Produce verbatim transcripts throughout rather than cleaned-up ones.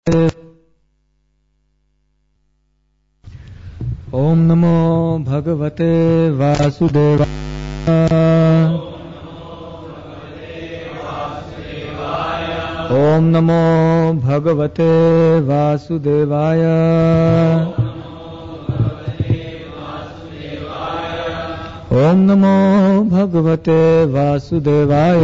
ओम नमो भगवते वासुदेवाय। ओम नमो भगवते वासुदेवाय। ओम नमो भगवते वासुदेवाय।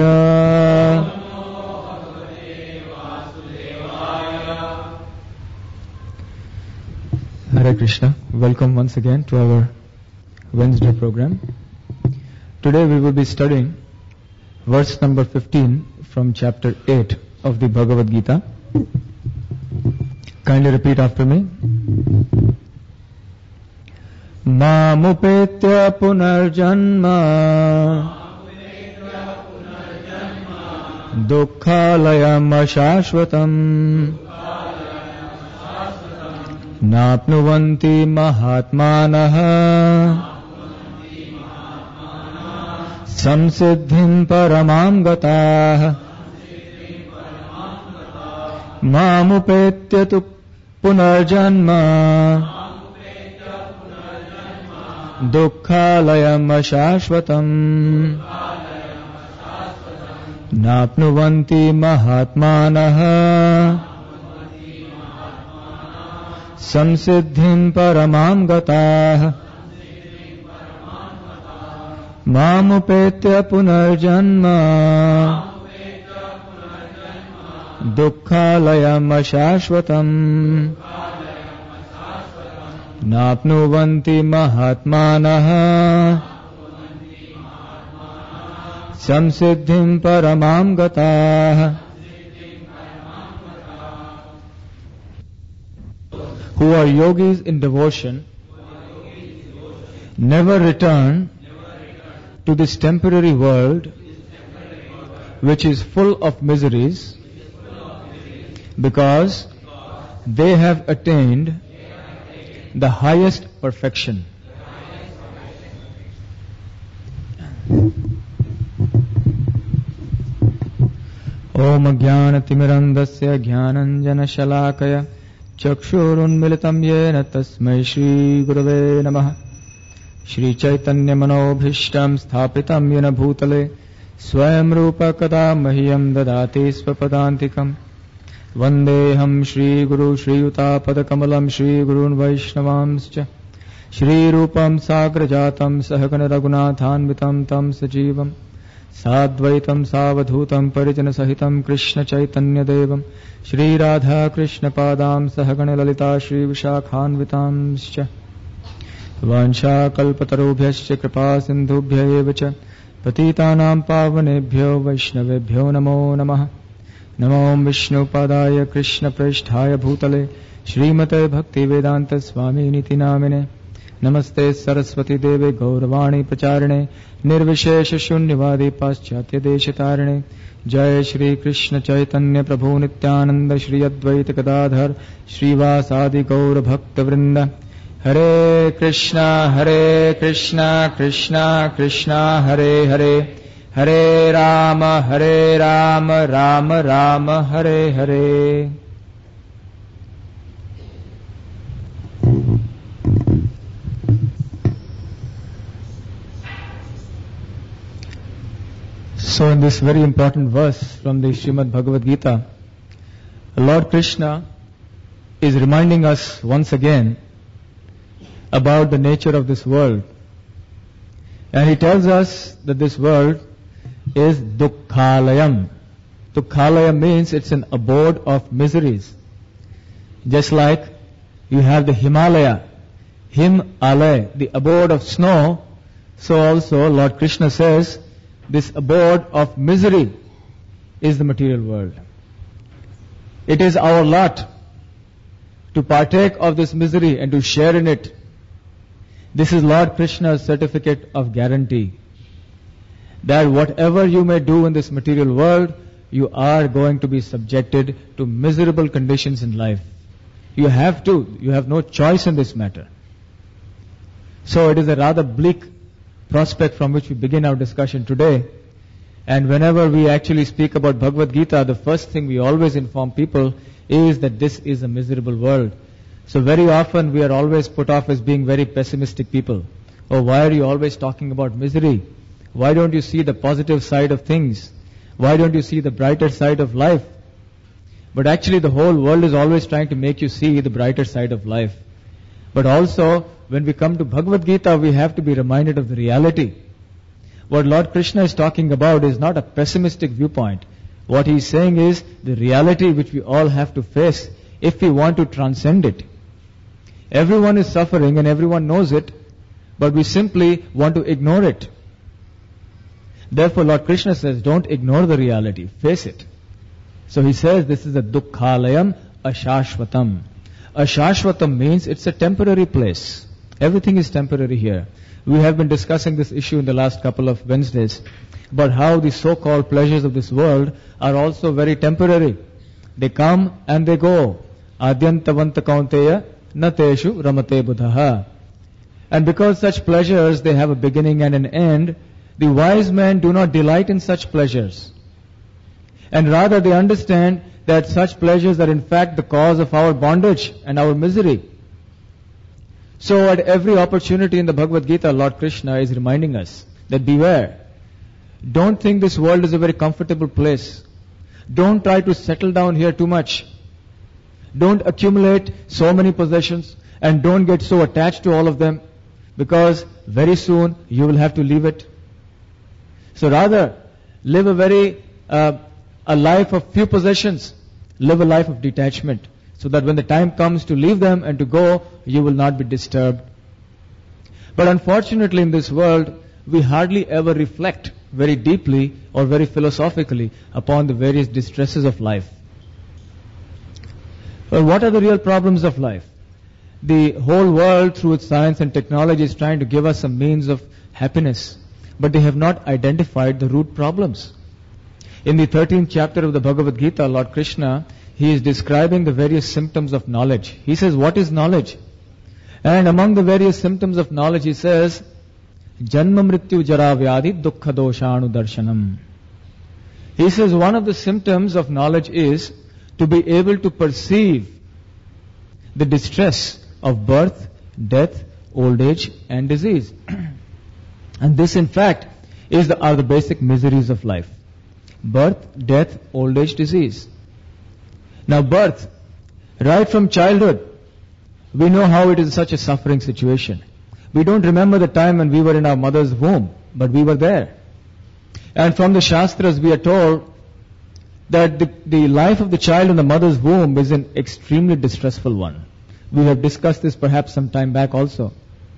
Hare Krishna. Welcome once again to our Wednesday program. Today we will be studying verse number fifteen from chapter eight of the Bhagavad Gita. Kindly repeat after me. Mamupetya punarjanma dukkhalayam ashashvatam नाप्नुवन्ति महात्मानः संसिद्धिं परमां गताः मामुपेत्य तु पुनर्जन्म दुःखालयम् अशाश्वतम् नाप्नुवन्ति महात्मानः संसिद्धिं परमां गताः मामुपेत्य पुनर्जन्म दुःखालयम् अशाश्वतम् नाप्नुवन्ति महात्मानः संसिद्धिं परमां गताः। Who are yogis in devotion never return to this temporary world which is full of miseries because they have attained the highest perfection. Om Jnanatimmirandasya Jnananjana-shalakaya चक्षुरुन्मिलितं येन तस्मै श्रीगुरवे नमः। श्रीचैतन्यमनोभीष्टं स्थापितं येन भूतले स्वयं रूप कदा मह्यं ददाति स्वपदान्तिकम्। वन्देऽहं श्रीगुरु श्रीयुतापदकमलं श्रीगुरून् वैष्णवांश्च श्रीरूपं साग्रजातं सहगण रघुनाथान्वितं तं सजीवं साद्वैतं सावधूतं परिजनसहितं कृष्णचैतन्यदेवं श्रीराधाकृष्णपादां सहगण ललिता श्रीविशाखान्वितांश्च वाञ्छाकल्पतरुभ्यश्च कृपा सिन्धुभ्य एव च पतितानां पावनेभ्यो वैष्णवेभ्यो नमो नमः। नमो विष्णुपादाय कृष्णप्रेष्ठाय भूतले श्रीमते भक्तिवेदान्त स्वामिनिति नामिने। नमस्ते सरस्वती देवे गौरवाणी प्रचारिणे निर्विशेष शून्यवादी पाश्चात्य देशतारिणे। जय श्री कृष्ण चैतन्य प्रभु नित्यानंद श्री अद्वैत गदाधर श्रीवासादि गौर भक्त वृंद। हरे कृष्णा हरे कृष्णा कृष्णा कृष्णा हरे हरे हरे राम हरे Ram Ram Ram Hare Hare. So in this very important verse from the Srimad Bhagavad Gita, Lord Krishna is reminding us once again about the nature of this world. And he tells us that this world is dukkhalayam. Dukkhalayam means it's an abode of miseries. Just like you have the Himalaya, Him-alay, the abode of snow, so also Lord Krishna says, this abode of misery is the material world. It is our lot to partake of this misery and to share in it. This is Lord Krishna's certificate of guarantee. That whatever you may do in this material world, you are going to be subjected to miserable conditions in life. You have to. You have no choice in this matter. So it is a rather bleak prospect from which we begin our discussion today. And whenever we actually speak about Bhagavad Gita, the first thing we always inform people is that this is a miserable world. So very often we are always put off as being very pessimistic people. Oh, why are you always talking about misery? Why don't you see the positive side of things? Why don't you see the brighter side of life? But actually the whole world is always trying to make you see the brighter side of life. But also, when we come to Bhagavad Gita, we have to be reminded of the reality. What Lord Krishna is talking about is not a pessimistic viewpoint. What he is saying is the reality which we all have to face if we want to transcend it. Everyone is suffering and everyone knows it, but we simply want to ignore it. Therefore Lord Krishna says, don't ignore the reality, face it. So he says this is a dukkhalayam ashashvatam. Ashashvatam means it's a temporary place. Everything is temporary here. We have been discussing this issue in the last couple of Wednesdays about how the so-called pleasures of this world are also very temporary. They come and they go. Adyantavanta kaunteya nateshu ramate buddhaha. And because such pleasures, they have a beginning and an end, the wise men do not delight in such pleasures. And rather they understand that such pleasures are in fact the cause of our bondage and our misery. So at every opportunity in the Bhagavad Gita, Lord Krishna is reminding us that beware. Don't think this world is a very comfortable place. Don't try to settle down here too much. Don't accumulate so many possessions and don't get so attached to all of them, because very soon you will have to leave it. So rather, live a very, uh, a life of few possessions. Live a life of detachment, so that when the time comes to leave them and to go, you will not be disturbed. But unfortunately in this world, we hardly ever reflect very deeply or very philosophically upon the various distresses of life. Well, what are the real problems of life? The whole world, through its science and technology, is trying to give us some means of happiness, but they have not identified the root problems. In the thirteenth chapter of the Bhagavad Gita, Lord Krishna, he is describing the various symptoms of knowledge. He says, what is knowledge? And among the various symptoms of knowledge, he says, Janma mrityu jara vyadhi dukkha doshanu darshanam. He says one of the symptoms of knowledge is to be able to perceive the distress of birth, death, old age and disease. And this in fact is the, are the basic miseries of life. Birth, death, old age, disease. Now birth, right from childhood, we know how it is such a suffering situation. We don't remember the time when we were in our mother's womb, but we were there. And from the Shastras we are told that the, the life of the child in the mother's womb is an extremely distressful one. We have discussed this perhaps some time back also.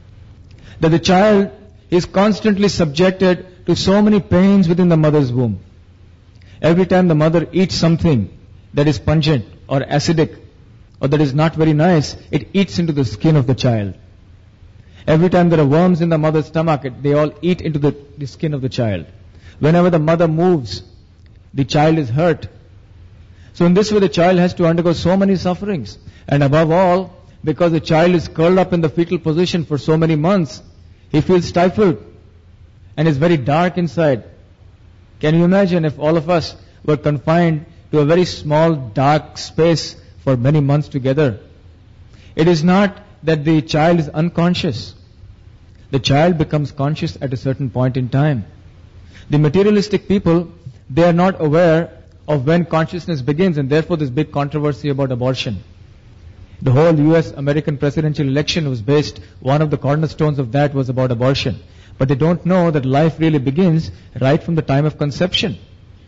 That the child is constantly subjected to so many pains within the mother's womb. Every time the mother eats something that is pungent or acidic or that is not very nice, it eats into the skin of the child. Every time there are worms in the mother's stomach, it, they all eat into the, the skin of the child. Whenever the mother moves, the child is hurt. So in this way the child has to undergo so many sufferings. And above all, because the child is curled up in the fetal position for so many months, he feels stifled and is very dark inside. Can you imagine if all of us were confined to a very small dark space for many months together? It is not that the child is unconscious. The child becomes conscious at a certain point in time. The materialistic people, they are not aware of when consciousness begins, and therefore this big controversy about abortion. The whole U S American presidential election was based, one of the cornerstones of that was about abortion. But they don't know that life really begins right from the time of conception.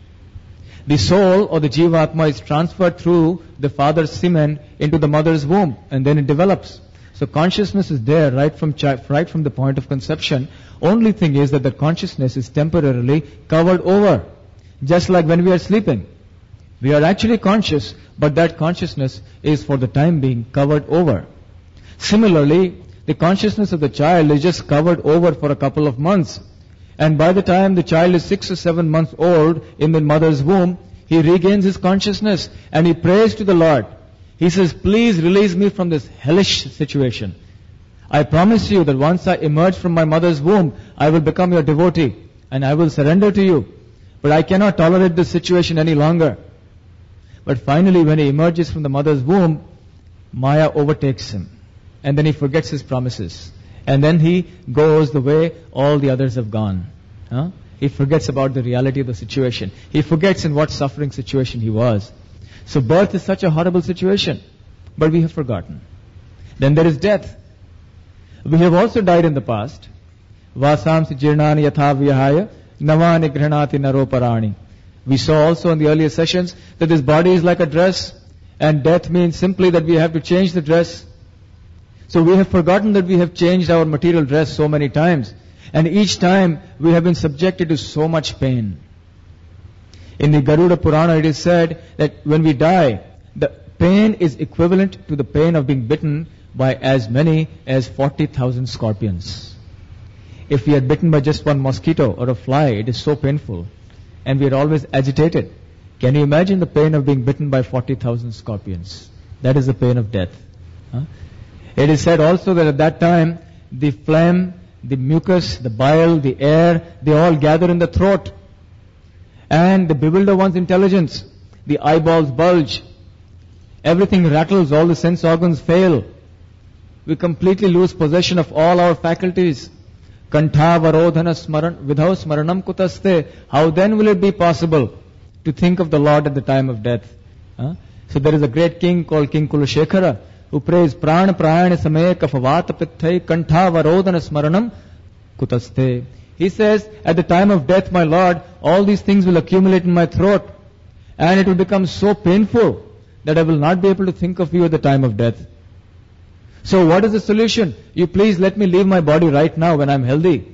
The soul or the Jivatma is transferred through the father's semen into the mother's womb, and then it develops. So consciousness is there right from chi- right from the point of conception. Only thing is that the consciousness is temporarily covered over. Just like when we are sleeping. We are actually conscious, but that consciousness is for the time being covered over. Similarly, the consciousness of the child is just covered over for a couple of months. And by the time the child is six or seven months old in the mother's womb, he regains his consciousness and he prays to the Lord. He says, please release me from this hellish situation. I promise you that once I emerge from my mother's womb, I will become your devotee and I will surrender to you. But I cannot tolerate this situation any longer. But finally, when he emerges from the mother's womb, Maya overtakes him. And then he forgets his promises. And then he goes the way all the others have gone. Huh? He forgets about the reality of the situation. He forgets in what suffering situation he was. So birth is such a horrible situation. But we have forgotten. Then there is death. We have also died in the past. Vasamsi jirnani yatha vihaya navani granati naroparani. We saw also in the earlier sessions that this body is like a dress, and death means simply that we have to change the dress. So we have forgotten that we have changed our material dress so many times, and each time we have been subjected to so much pain. In the Garuda Purana it is said that when we die, the pain is equivalent to the pain of being bitten by as many as forty thousand scorpions. If we are bitten by just one mosquito or a fly, it is so painful. And we are always agitated. Can you imagine the pain of being bitten by forty thousand scorpions? That is the pain of death. Huh? It is said also that at that time, the phlegm, the mucus, the bile, the air, they all gather in the throat. And they bewilder one's intelligence. The eyeballs bulge. Everything rattles, all the sense organs fail. We completely lose possession of all our faculties. Kantha varodhana smaran vidhau smaranam kutaste. How then will it be possible to think of the Lord at the time of death? Huh? So there is a great king called King Kulashekara who prays prana prayana samaya kafavata pithai kantha varodhana smaranam kutaste. He says, at the time of death, my Lord, all these things will accumulate in my throat, and it will become so painful that I will not be able to think of you at the time of death. So what is the solution? You please let me leave my body right now when I'm healthy.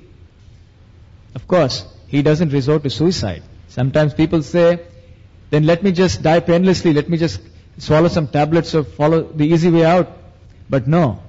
Of course, he doesn't resort to suicide. Sometimes people say, then let me just die painlessly, let me just swallow some tablets or follow the easy way out. But no.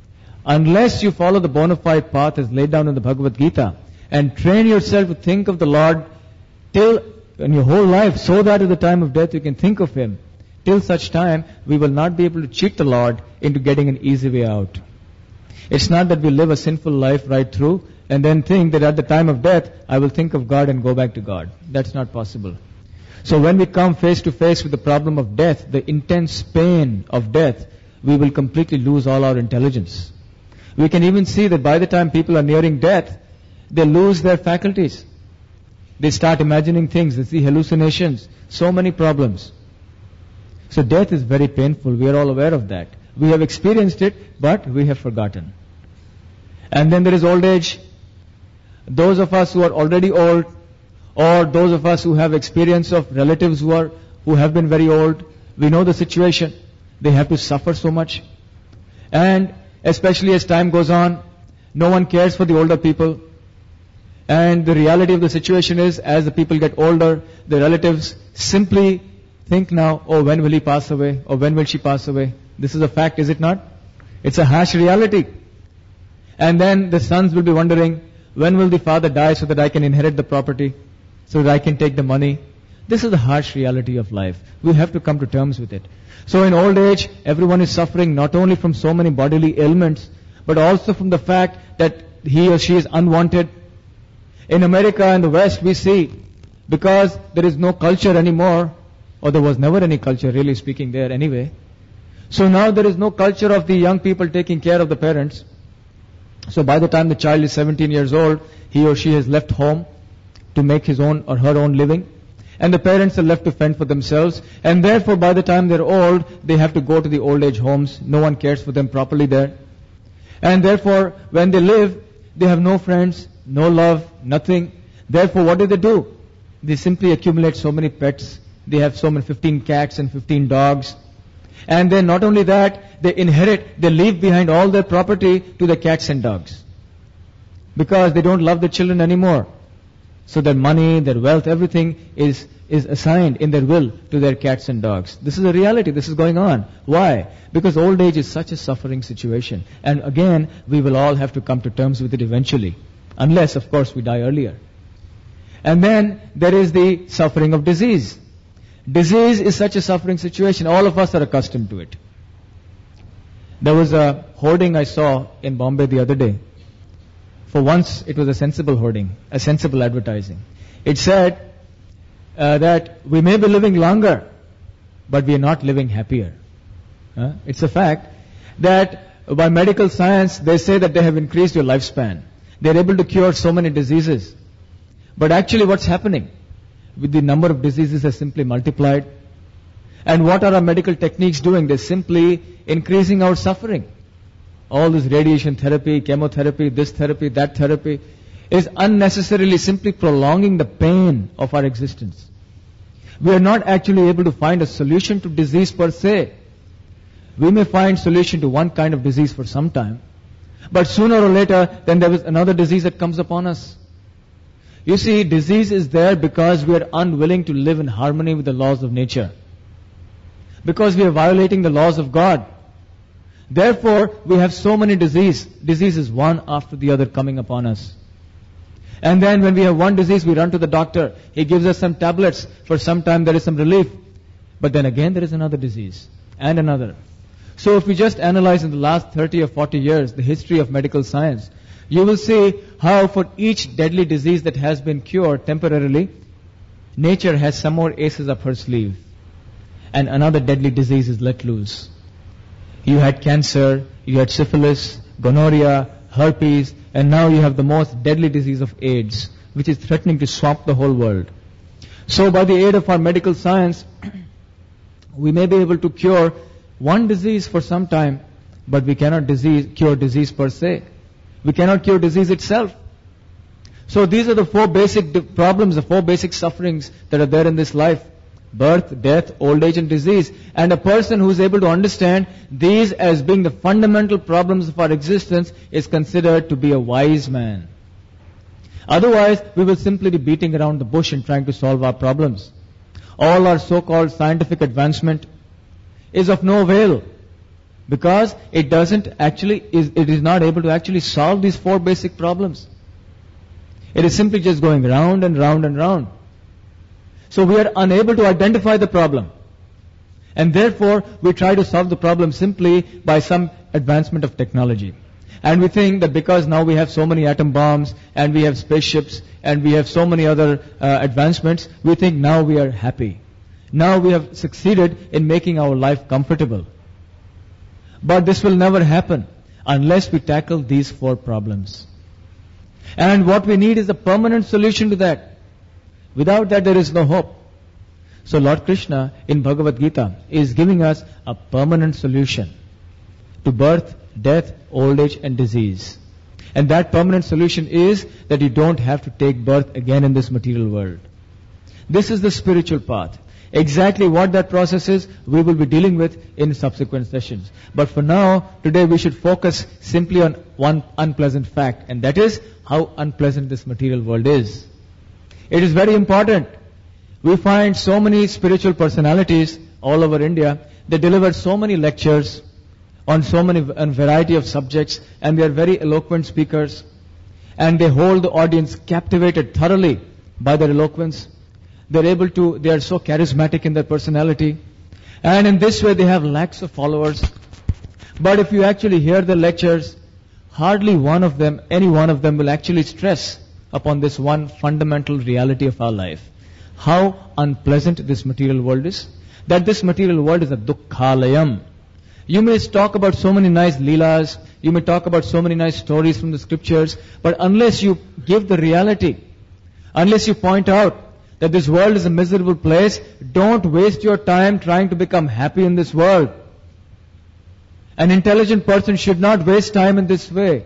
Unless you follow the bona fide path as laid down in the Bhagavad Gita and train yourself to think of the Lord till in your whole life, so that at the time of death you can think of Him. Till such time, we will not be able to cheat the Lord into getting an easy way out. It's not that we live a sinful life right through and then think that at the time of death, I will think of God and go back to God. That's not possible. So when we come face to face with the problem of death, the intense pain of death, we will completely lose all our intelligence. We can even see that by the time people are nearing death, they lose their faculties. They start imagining things, they see hallucinations, so many problems. So death is very painful. We are all aware of that. We have experienced it, but we have forgotten. And then there is old age. Those of us who are already old, or those of us who have experience of relatives who are who have been very old, we know the situation. They have to suffer so much. And especially as time goes on, no one cares for the older people. And the reality of the situation is, as the people get older, the relatives simply think now, oh, when will he pass away? Or when will she pass away? This is a fact, is it not? It's a harsh reality. And then the sons will be wondering, when will the father die so that I can inherit the property? So that I can take the money? This is the harsh reality of life. We have to come to terms with it. So in old age, everyone is suffering not only from so many bodily ailments, but also from the fact that he or she is unwanted. In America and the West, we see, because there is no culture anymore, or there was never any culture, really speaking, there anyway. So now there is no culture of the young people taking care of the parents. So by the time the child is seventeen years old, he or she has left home to make his own or her own living. And the parents are left to fend for themselves. And therefore, by the time they're old, they have to go to the old age homes. No one cares for them properly there. And therefore, when they live, they have no friends, no love, nothing. Therefore, what do they do? They simply accumulate so many pets. They have so many fifteen cats and fifteen dogs. And then not only that, they inherit, they leave behind all their property to the cats and dogs. Because they don't love the children anymore. So their money, their wealth, everything is, is assigned in their will to their cats and dogs. This is a reality. This is going on. Why? Because old age is such a suffering situation. And again, we will all have to come to terms with it eventually. Unless, of course, we die earlier. And then there is the suffering of disease. Disease is such a suffering situation. All of us are accustomed to it. There was a hoarding I saw in Bombay the other day. For once, it was a sensible hoarding, a sensible advertising. It said, uh, that we may be living longer, but we are not living happier. Uh, it's a fact that by medical science, they say that they have increased your lifespan. They're able to cure so many diseases. But actually what's happening? With the number of diseases has simply multiplied. And what are our medical techniques doing? They're simply increasing our suffering. All this radiation therapy, chemotherapy, this therapy, that therapy is unnecessarily simply prolonging the pain of our existence. We are not actually able to find a solution to disease per se. We may find solution to one kind of disease for some time, but sooner or later, then there is another disease that comes upon us. You see, disease is there because we are unwilling to live in harmony with the laws of nature. Because we are violating the laws of God. Therefore, we have so many disease, diseases one after the other coming upon us. And then when we have one disease, we run to the doctor. He gives us some tablets. For some time there is some relief. But then again there is another disease. And another. So if we just analyze in the last thirty or forty years the history of medical science, you will see how for each deadly disease that has been cured temporarily, nature has some more aces up her sleeve. And another deadly disease is let loose. You had cancer, you had syphilis, gonorrhea, herpes, and now you have the most deadly disease of AIDS, which is threatening to swamp the whole world. So by the aid of our medical science, we may be able to cure one disease for some time, but we cannot disease, cure disease per se. We cannot cure disease itself. So these are the four basic di- problems, the four basic sufferings that are there in this life. Birth, death, old age and disease. And a person who is able to understand these as being the fundamental problems of our existence is considered to be a wise man. Otherwise, we will simply be beating around the bush and trying to solve our problems. All our so-called scientific advancement is of no avail because it doesn't actually, is, it is not able to actually solve these four basic problems. It is simply just going round and round and round. So we are unable to identify the problem. And therefore, we try to solve the problem simply by some advancement of technology. And we think that because now we have so many atom bombs, and we have spaceships, and we have so many other uh, advancements, we think now we are happy. Now we have succeeded in making our life comfortable. But this will never happen unless we tackle these four problems. And what we need is a permanent solution to that. Without that, there is no hope. So Lord Krishna in Bhagavad Gita is giving us a permanent solution to birth, death, old age and disease. And that permanent solution is that you don't have to take birth again in this material world. This is the spiritual path. Exactly what that process is, we will be dealing with in subsequent sessions. But for now, today we should focus simply on one unpleasant fact, and that is how unpleasant this material world is. It is very important. We find so many spiritual personalities all over India. They deliver so many lectures on so many on variety of subjects, and they are very eloquent speakers. And they hold the audience captivated thoroughly by their eloquence. They're able to, they are so charismatic in their personality. And in this way they have lakhs of followers. But if you actually hear the lectures, hardly one of them, any one of them will actually stress upon this one fundamental reality of our life. How unpleasant this material world is. That this material world is a dukkhalayam. You may talk about so many nice leelas, you may talk about so many nice stories from the scriptures, but unless you give the reality, unless you point out that this world is a miserable place, don't waste your time trying to become happy in this world. An intelligent person should not waste time in this way.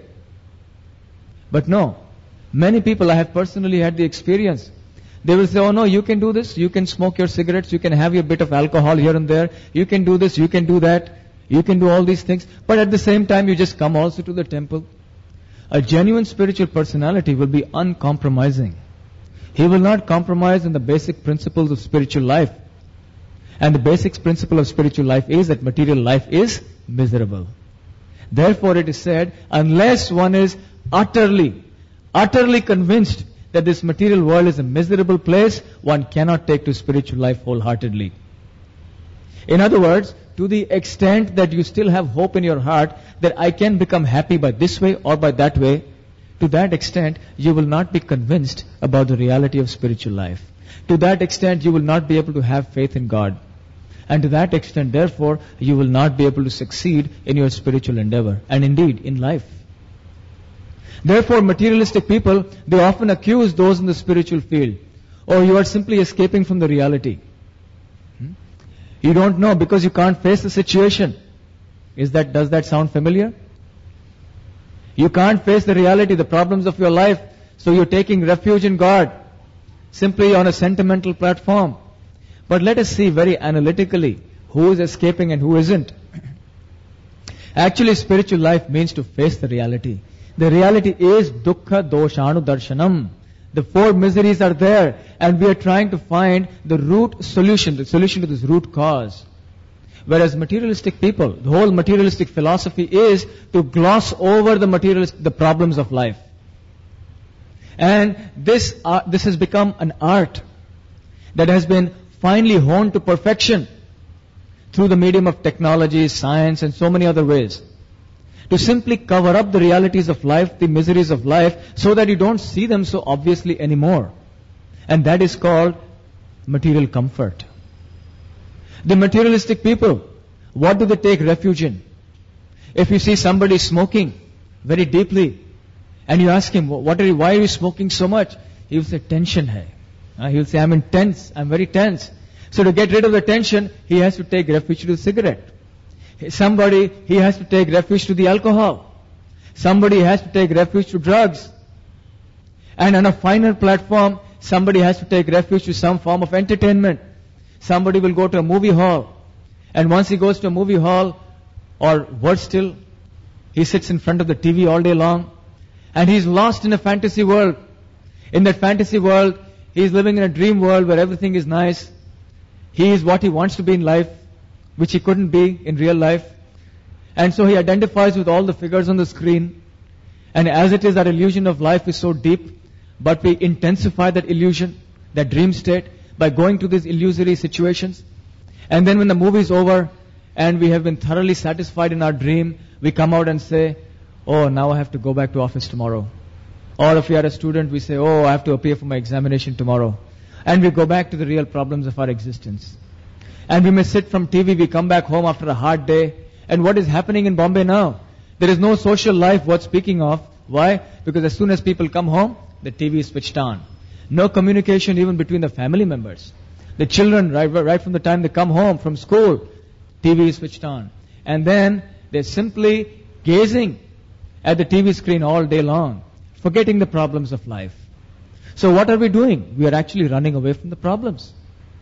But no, many people, I have personally had the experience. They will say, oh no, you can do this, you can smoke your cigarettes, you can have your bit of alcohol here and there, you can do this, you can do that, you can do all these things, but at the same time you just come also to the temple. A genuine spiritual personality will be uncompromising. He will not compromise on the basic principles of spiritual life. And the basic principle of spiritual life is that material life is miserable. Therefore it is said, unless one is utterly, utterly convinced that this material world is a miserable place, one cannot take to spiritual life wholeheartedly. In other words, to the extent that you still have hope in your heart that I can become happy by this way or by that way, to that extent, you will not be convinced about the reality of spiritual life. To that extent, you will not be able to have faith in God. And to that extent, therefore, you will not be able to succeed in your spiritual endeavor. And indeed, in life. Therefore, materialistic people, they often accuse those in the spiritual field. Oh, you are simply escaping from the reality. Hmm? You don't know because you can't face the situation. Is that, does that sound familiar? You can't face the reality, the problems of your life, so you're taking refuge in God, simply on a sentimental platform. But let us see very analytically who is escaping and who isn't. Actually, spiritual life means to face the reality. The reality is dukkha doshanu darshanam. The four miseries are there, and we are trying to find the root solution, the solution to this root cause. Whereas materialistic people, the whole materialistic philosophy is to gloss over the materialist, the problems of life. And this, uh, this has become an art that has been finely honed to perfection through the medium of technology, science, and so many other ways. To simply cover up the realities of life, the miseries of life, so that you don't see them so obviously anymore. And that is called material comfort. The materialistic people, what do they take refuge in? If you see somebody smoking very deeply, and you ask him, what are you, why are you smoking so much? He will say, tension hai. Uh, he will say, I'm intense, I'm very tense. So to get rid of the tension, he has to take refuge to the cigarette. Somebody, he has to take refuge to the alcohol. Somebody has to take refuge to drugs. And on a finer platform, somebody has to take refuge to some form of entertainment. Somebody will go to a movie hall. And once he goes to a movie hall, or worse still, he sits in front of the T V all day long. And he's lost in a fantasy world. In that fantasy world, he's living in a dream world where everything is nice. He is what he wants to be in life, which he couldn't be in real life. And so he identifies with all the figures on the screen. And as it is, that illusion of life is so deep, but we intensify that illusion, that dream state, by going to these illusory situations. And then when the movie is over, and we have been thoroughly satisfied in our dream, we come out and say, oh, now I have to go back to office tomorrow. Or if we are a student, we say, oh, I have to appear for my examination tomorrow. And we go back to the real problems of our existence. And we may sit from T V, we come back home after a hard day. And what is happening in Bombay now? There is no social life worth speaking of. Why? Because as soon as people come home, the T V is switched on. No communication even between the family members. The children, right, right from the time they come home from school, T V is switched on. And then they're simply gazing at the T V screen all day long, forgetting the problems of life. So what are we doing? We are actually running away from the problems.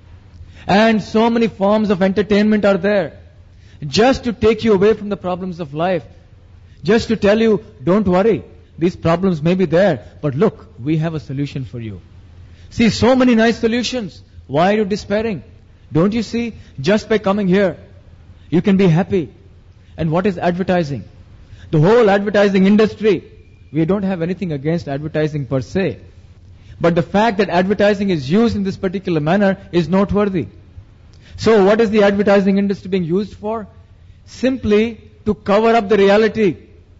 And so many forms of entertainment are there, just to take you away from the problems of life. Just to tell you, don't worry, these problems may be there, but look, we have a solution for you. See, so many nice solutions. Why are you despairing? Don't you see, just by coming here, you can be happy. And what is advertising? The whole advertising industry, we don't have anything against advertising per se. But the fact that advertising is used in this particular manner is noteworthy. So what is the advertising industry being used for? Simply to cover up the reality.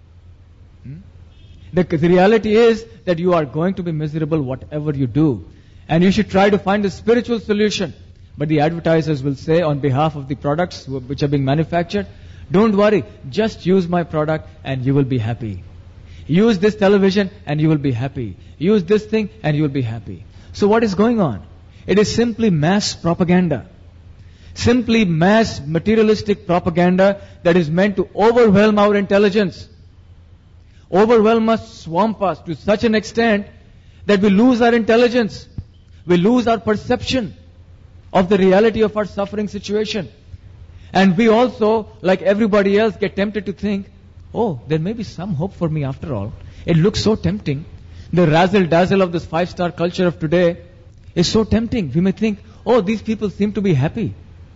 Hmm? The, the reality is that you are going to be miserable whatever you do. And you should try to find a spiritual solution. But the advertisers will say on behalf of the products which are being manufactured, don't worry, just use my product and you will be happy. Use this television and you will be happy. Use this thing and you will be happy. So what is going on? It is simply mass propaganda. Simply mass materialistic propaganda that is meant to overwhelm our intelligence. Overwhelm us, swamp us to such an extent that we lose our intelligence. We lose our perception of the reality of our suffering situation. And we also, like everybody else, get tempted to think, oh, there may be some hope for me after all. It looks so tempting. The razzle-dazzle of this five-star culture of today is so tempting. We may think, oh, these people seem to be happy.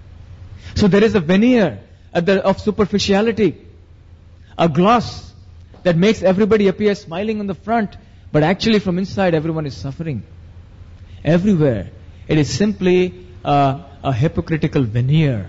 So there is a veneer of superficiality, a gloss that makes everybody appear smiling on the front, but actually from inside everyone is suffering. Everywhere. It is simply uh, a hypocritical veneer.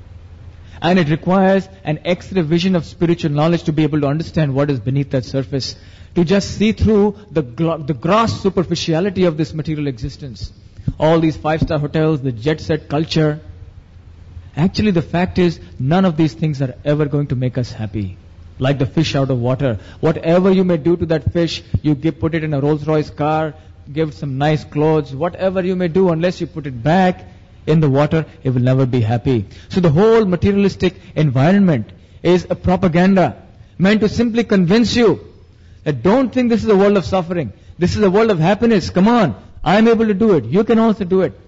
And it requires an X-ray vision of spiritual knowledge to be able to understand what is beneath that surface. To just see through the, glo- the gross superficiality of this material existence. all these five-star hotels, the jet-set culture. Actually, the fact is, none of these things are ever going to make us happy. Like the fish out of water. Whatever you may do to that fish, you give, put it in a Rolls-Royce car, give some nice clothes, whatever you may do, unless you put it back in the water, it will never be happy. So the whole materialistic environment is a propaganda meant to simply convince you that don't think this is a world of suffering. This is a world of happiness. Come on, I am able to do it. You can also do it.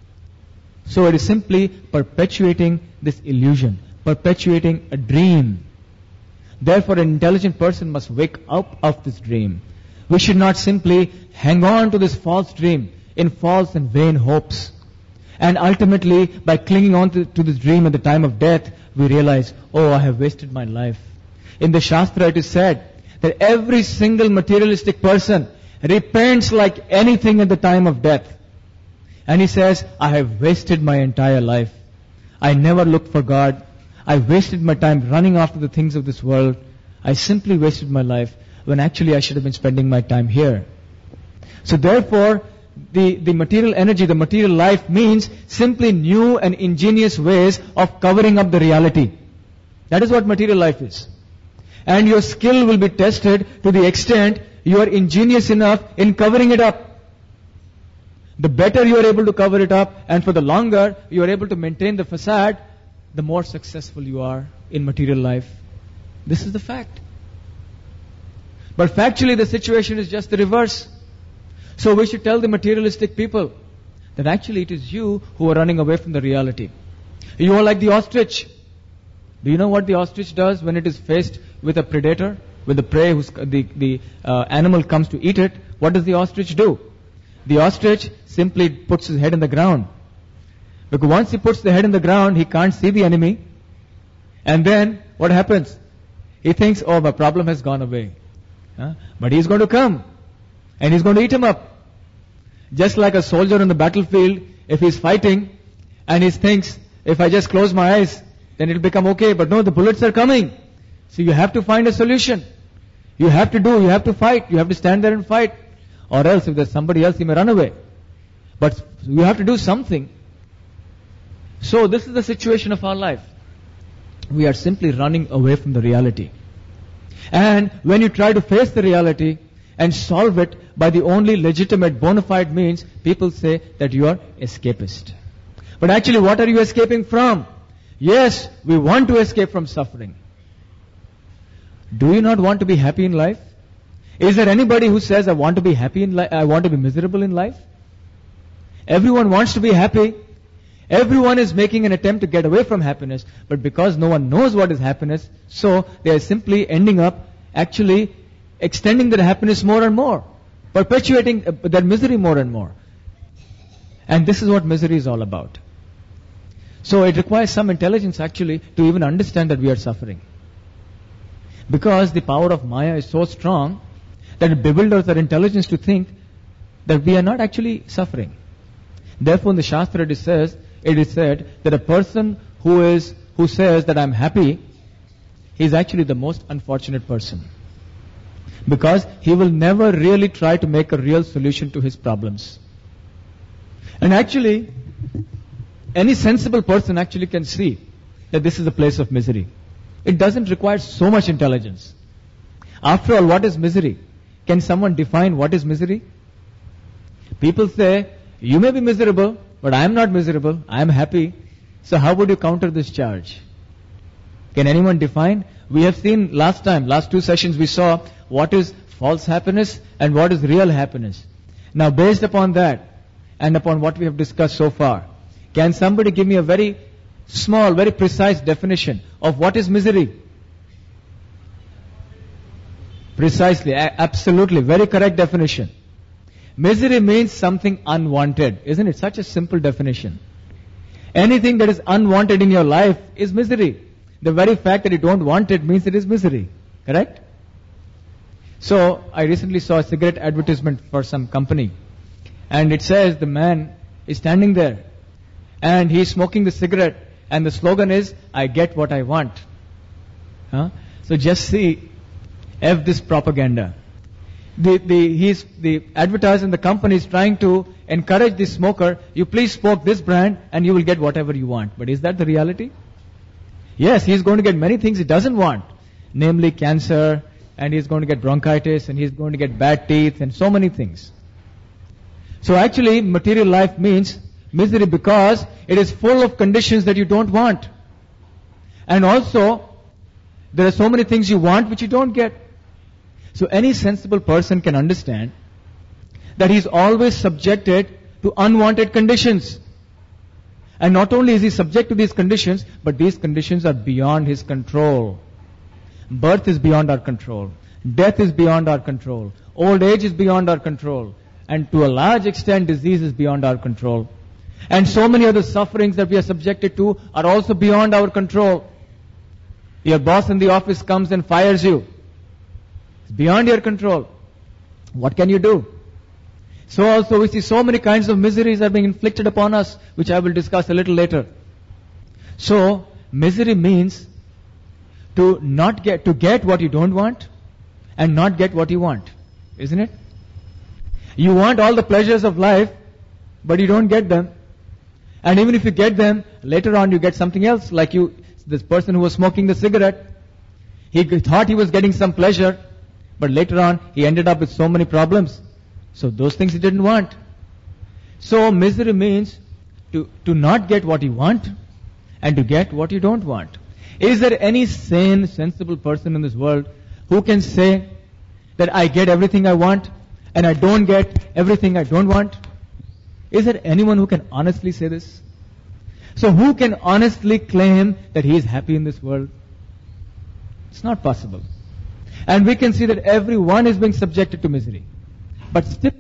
So it is simply perpetuating this illusion, perpetuating a dream. Therefore, an intelligent person must wake up of this dream. We should not simply hang on to this false dream in false and vain hopes. And ultimately, by clinging on to, to this dream at the time of death, we realize, oh, I have wasted my life. In the Shastra, it is said that every single materialistic person repents like anything at the time of death. And he says, I have wasted my entire life. I never looked for God. I wasted my time running after the things of this world. I simply wasted my life when actually I should have been spending my time here. So therefore, the, the material energy, the material life means simply new and ingenious ways of covering up the reality. That is what material life is. And your skill will be tested to the extent you are ingenious enough in covering it up. The better you are able to cover it up, and for the longer you are able to maintain the facade, the more successful you are in material life. This is the fact. But factually the situation is just the reverse. So we should tell the materialistic people that actually it is you who are running away from the reality. You are like the ostrich. Do you know what the ostrich does when it is faced with a predator, with the prey, who's, the, the uh, animal comes to eat it? What does the ostrich do? The ostrich simply puts his head in the ground. Because once he puts the head in the ground, he can't see the enemy. And then, what happens? He thinks, oh, my problem has gone away. Huh? But he's going to come. And he's going to eat him up. Just like a soldier on the battlefield, if he's fighting, and he thinks, if I just close my eyes, then it'll become okay. But no, the bullets are coming. So you have to find a solution. You have to do, you have to fight. You have to stand there and fight. Or else, if there's somebody else, he may run away. But you have to do something. So this is the situation of our life. We are simply running away from the reality. And when you try to face the reality and solve it by the only legitimate bona fide means, people say that you are escapist. But actually, what are you escaping from? Yes, we want to escape from suffering. Do you not want to be happy in life? Is there anybody who says, I want to be happy in life, I want to be miserable in life? Everyone wants to be happy. Everyone is making an attempt to get away from happiness, but because no one knows what is happiness, so they are simply ending up actually extending their happiness more and more, perpetuating their misery more and more. And this is what misery is all about. So it requires some intelligence actually to even understand that we are suffering. Because the power of Maya is so strong that it bewilders our intelligence to think that we are not actually suffering. Therefore in the Shastra it says, it is said that a person who is who says that I'm happy, he is actually the most unfortunate person. Because he will never really try to make a real solution to his problems. And actually, any sensible person actually can see that this is a place of misery. It doesn't require so much intelligence. After all, what is misery? Can someone define what is misery? People say, you may be miserable, but I am not miserable, I am happy. So how would you counter this charge? Can anyone define? We have seen last time, last two sessions we saw what is false happiness and what is real happiness. Now based upon that and upon what we have discussed so far, can somebody give me a very small, very precise definition of what is misery? Precisely, absolutely, very correct definition. Misery means something unwanted. Isn't it such a simple definition? Anything that is unwanted in your life is misery. The very fact that you don't want it means it is misery. Correct? So, I recently saw a cigarette advertisement for some company. And it says the man is standing there. And he is smoking the cigarette. And the slogan is, I get what I want. Huh? So just see, F this propaganda. the, the, he's, the advertiser in the company is trying to encourage the smoker, you please smoke this brand and you will get whatever you want. But is that the reality? Yes, he's going to get many things he doesn't want, namely cancer, and he's going to get bronchitis, and he's going to get bad teeth, and so many things. So actually, material life means misery because it is full of conditions that you don't want. And also, there are so many things you want which you don't get. So any sensible person can understand that he's always subjected to unwanted conditions. And not only is he subject to these conditions, but these conditions are beyond his control. Birth is beyond our control. Death is beyond our control. Old age is beyond our control. And to a large extent, disease is beyond our control. And so many other sufferings that we are subjected to are also beyond our control. Your boss in the office comes and fires you. It's beyond your control. What can you do? So also we see so many kinds of miseries are being inflicted upon us, which I will discuss a little later. So, misery means to not get, to get what you don't want and not get what you want. Isn't it? You want all the pleasures of life, but you don't get them. And even if you get them, later on you get something else, like you, this person who was smoking the cigarette. He thought he was getting some pleasure, but later on he ended up with so many problems. So those things he didn't want. So misery means to, to not get what you want and to get what you don't want. Is there any sane, sensible person in this world who can say that I get everything I want and I don't get everything I don't want? Is there anyone who can honestly say this? So who can honestly claim that he is happy in this world? It's not possible. And we can see that everyone is being subjected to misery. But still,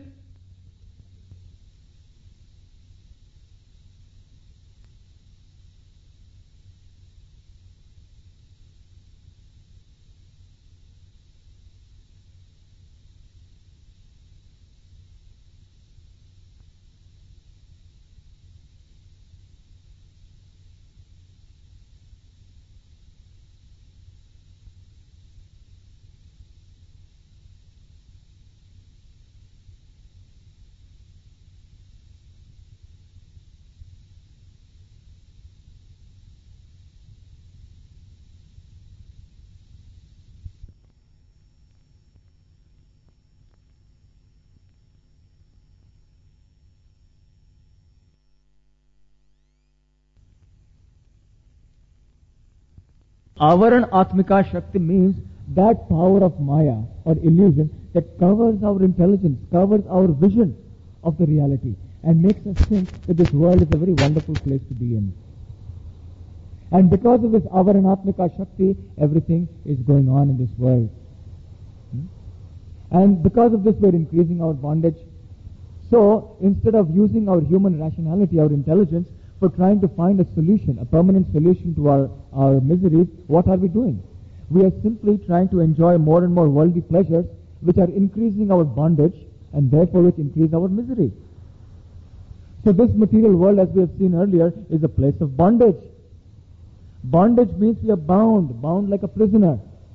Avaran Atmika Shakti means that power of Maya or illusion that covers our intelligence, covers our vision of the reality and makes us think that this world is a very wonderful place to be in. And because of this Avaran Atmika Shakti, everything is going on in this world. Hmm? And because of this, we're increasing our bondage. So, instead of using our human rationality, our intelligence, for trying to find a solution, a permanent solution to our, our miseries, what are we doing? We are simply trying to enjoy more and more worldly pleasures, which are increasing our bondage, and therefore which increase our misery. So this material world, as we have seen earlier, is a place of bondage. Bondage means we are bound, bound like a prisoner.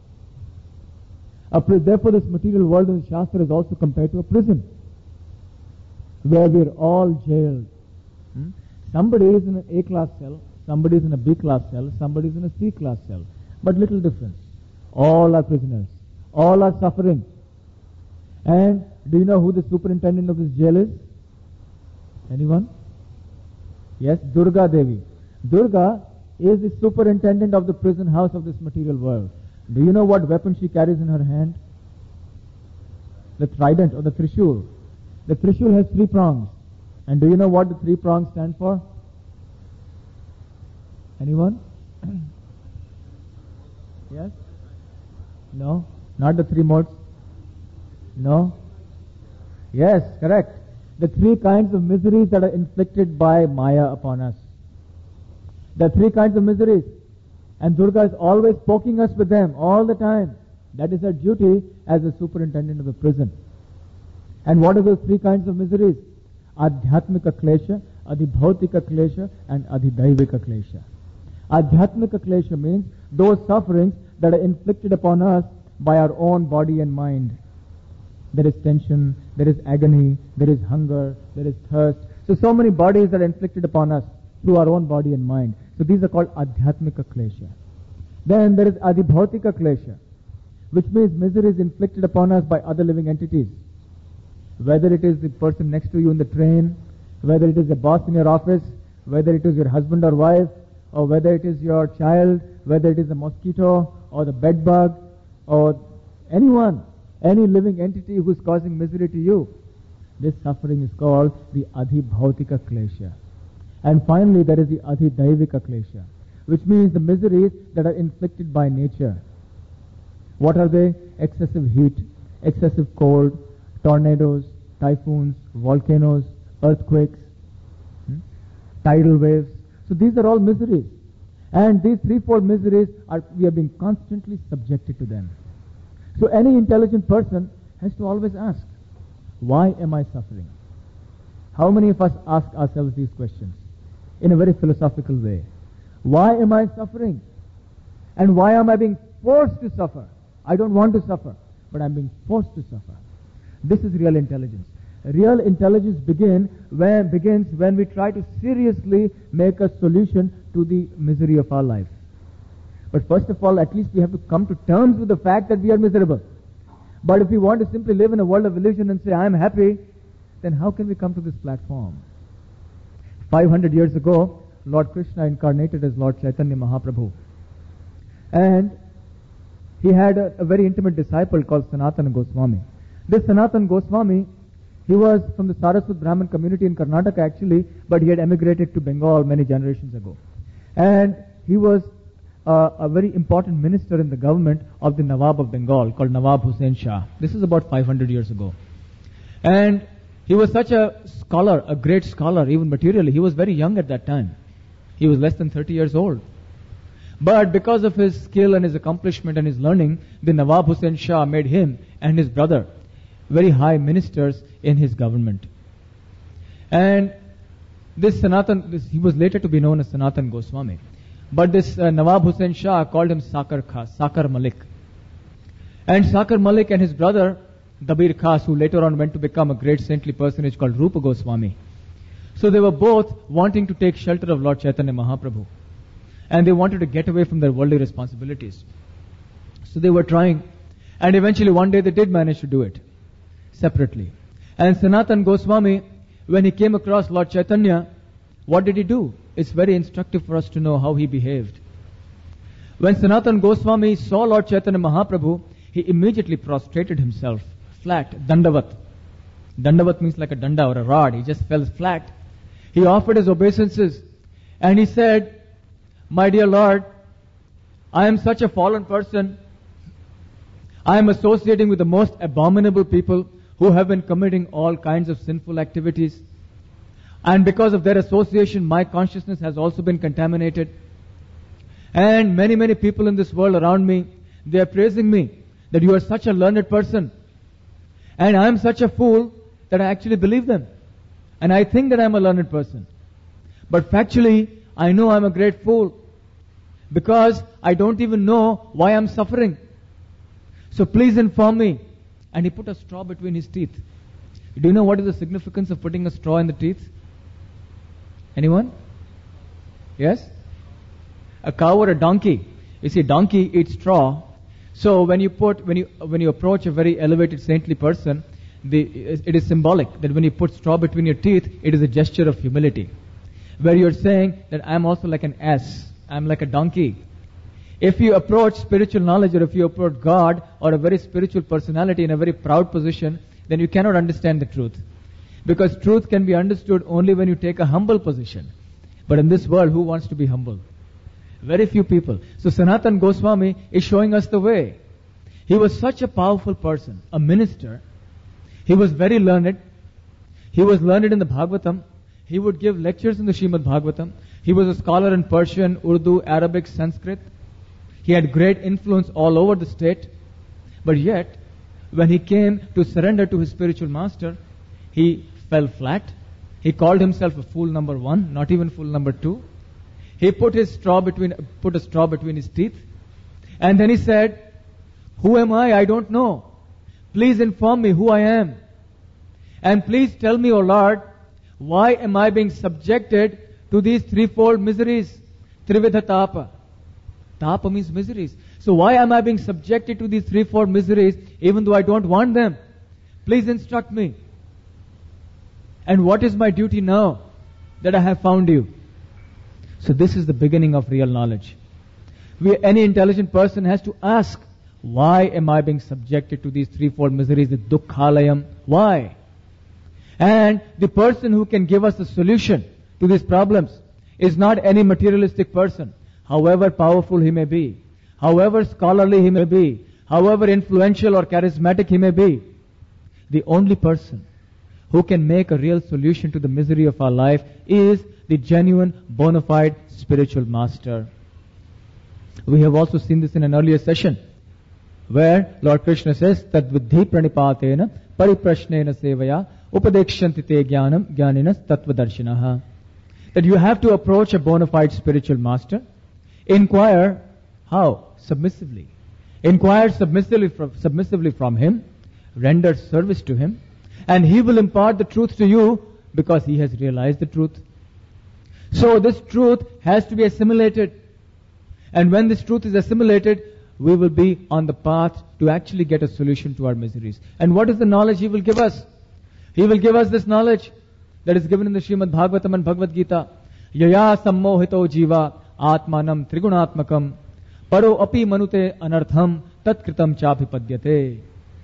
A pri- therefore this material world in the Shastra is also compared to a prison, where we are all jailed. Hmm? Somebody is in an A class cell, somebody is in a B class cell, somebody is in a C class cell. But little difference. All are prisoners. All are suffering. And do you know who the superintendent of this jail is? Anyone? Yes, Durga Devi. Durga is the superintendent of the prison house of this material world. Do you know what weapon she carries in her hand? The trident or the Trishul. The Trishul has three prongs. And do you know what the three prongs stand for? Anyone? Yes? No? Not the three modes? No? Yes, correct. The three kinds of miseries that are inflicted by Maya upon us. There are three kinds of miseries. And Durga is always poking us with them all the time. That is her duty as a superintendent of the prison. And what are those three kinds of miseries? Adhyatmika klesha, adhibhautika klesha, and adhidaivika klesha. Adhyatmika klesha means those sufferings that are inflicted upon us by our own body and mind. there is tension, there is agony, there is hunger, there is thirst. So, so many bodies are inflicted upon us through our own body and mind. So these are called adhyatmika klesha. Then there is adhibhautika klesha, which means misery is inflicted upon us by other living entities. Whether it is the person next to you in the train, whether it is the boss in your office, whether it is your husband or wife, or whether it is your child, whether it is a mosquito, or the bed bug, or anyone, any living entity who is causing misery to you. This suffering is called the adhibhautika klesha. And finally, there is the adhidaivika klesha, which means the miseries that are inflicted by nature. What are they? Excessive heat, excessive cold, tornadoes, typhoons, volcanoes, earthquakes, hmm? tidal waves. So these are all miseries. And these threefold miseries, are we are being constantly subjected to them. So any intelligent person has to always ask, why am I suffering? How many of us ask ourselves these questions in a very philosophical way? Why am I suffering? And why am I being forced to suffer? I don't want to suffer, but I'm being forced to suffer. This is real intelligence. Real intelligence begin when, begins when we try to seriously make a solution to the misery of our life. But first of all, at least we have to come to terms with the fact that we are miserable. But if we want to simply live in a world of illusion and say, I am happy, then how can we come to this platform? five hundred years ago, Lord Krishna incarnated as Lord Chaitanya Mahaprabhu. And he had a, a very intimate disciple called Sanatana Goswami. This Sanatana Goswami, he was from the Saraswat Brahmin community in Karnataka actually, but he had emigrated to Bengal many generations ago. And he was uh, a very important minister in the government of the Nawab of Bengal called Nawab Hussain Shah. This is about five hundred years ago. And he was such a scholar, a great scholar, even materially. He was very young at that time. He was less than thirty years old. But because of his skill and his accomplishment and his learning, the Nawab Hussain Shah made him and his brother very high ministers in his government. And this Sanatan, this, he was later to be known as Sanatan Goswami. But this uh, Nawab Hussain Shah called him Sakar Khas, Sakar Malik. And Sakar Malik and his brother, Dabir Khas, who later on went to become a great saintly personage called Rupa Goswami. So they were both wanting to take shelter of Lord Chaitanya Mahaprabhu. And they wanted to get away from their worldly responsibilities. So they were trying. And eventually one day they did manage to do it. Separately. And Sanatan Goswami, when he came across Lord Chaitanya, what did he do? It's very instructive for us to know how he behaved. When Sanatan Goswami saw Lord Chaitanya Mahaprabhu, he immediately prostrated himself, flat, dandavat. Dandavat means like a danda or a rod. He just fell flat. He offered his obeisances and he said, my dear Lord, I am such a fallen person. I am associating with the most abominable people who have been committing all kinds of sinful activities. And because of their association, my consciousness has also been contaminated. And many, many people in this world around me, they are praising me that you are such a learned person. And I am such a fool that I actually believe them. And I think that I am a learned person. But factually, I know I am a great fool. Because I don't even know why I am suffering. So please inform me. And he put a straw between his teeth. Do you know what is the significance of putting a straw in the teeth? Anyone? Yes? A cow or a donkey. You see, donkey eats straw. So when you put, when you when you approach a very elevated saintly person, the it is symbolic that when you put straw between your teeth, it is a gesture of humility, where you're saying that I am also like an ass, I am like a donkey. If you approach spiritual knowledge, or if you approach God or a very spiritual personality in a very proud position, then you cannot understand the truth, because truth can be understood only when you take a humble position. But in this world, who wants to be humble? Very few people. So Sanatan Goswami is showing us the way. He was such a powerful person, a minister. He was very learned. He was learned in the Bhagavatam. He would give lectures in the Srimad Bhagavatam. He was a scholar in Persian, Urdu, Arabic, Sanskrit. He had great influence all over the state. But yet, when he came to surrender to his spiritual master, he fell flat. He called himself a fool number one, not even fool number two. He put his straw between, put a straw between his teeth. And then he said, who am I? I don't know. Please inform me who I am. And please tell me, O Lord, why am I being subjected to these threefold miseries? Trividha tapa. Tapa means miseries. So why am I being subjected to these threefold miseries even though I don't want them? Please instruct me. And what is my duty now that I have found you? So this is the beginning of real knowledge. We, any intelligent person has to ask, why am I being subjected to these threefold miseries, the dukkhalayam? Why? And the person who can give us a solution to these problems is not any materialistic person, however powerful he may be, however scholarly he may be, however influential or charismatic he may be. The only person who can make a real solution to the misery of our life is the genuine, bona fide spiritual master. We have also seen this in an earlier session, where Lord Krishna says, Tad buddhi pranipatena pariprashnena sevaya upadekshanti te jnanam jnaninas tattvadarshinaha. That you have to approach a bona fide spiritual master. Inquire how? Submissively. Inquire submissively from, submissively from him. Render service to him. And he will impart the truth to you because he has realized the truth. So this truth has to be assimilated. And when this truth is assimilated, we will be on the path to actually get a solution to our miseries. And what is the knowledge he will give us? He will give us this knowledge that is given in the Srimad Bhagavatam and Bhagavad Gita. Yaya sammohito jiva atmanam trigunatmakam paro api manute anartham tatkritam chapipadyate.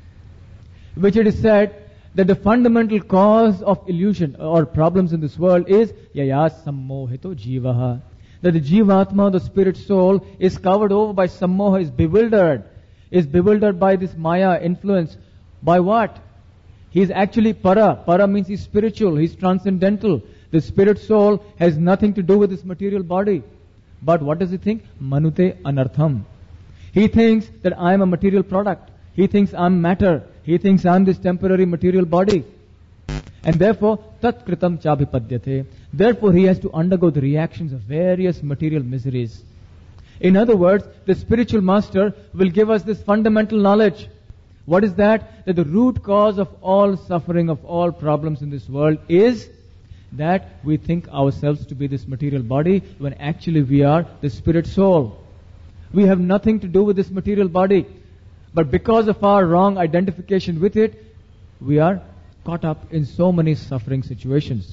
Which it is said that the fundamental cause of illusion or problems in this world is yaya sammohito jivaha. That the jivatma, the spirit soul, is covered over by sammoha, is bewildered. Is bewildered by this maya influence. By what? He is actually para. Para means he's spiritual, he's transcendental. The spirit soul has nothing to do with this material body. But what does he think? Manute anartham. He thinks that I am a material product. He thinks I'm matter. He thinks I'm this temporary material body. And therefore, tat kritam chabipadyate. Therefore, he has to undergo the reactions of various material miseries. In other words, the spiritual master will give us this fundamental knowledge. What is that? That the root cause of all suffering, of all problems in this world is that we think ourselves to be this material body when actually we are the spirit soul. We have nothing to do with this material body. But because of our wrong identification with it, we are caught up in so many suffering situations.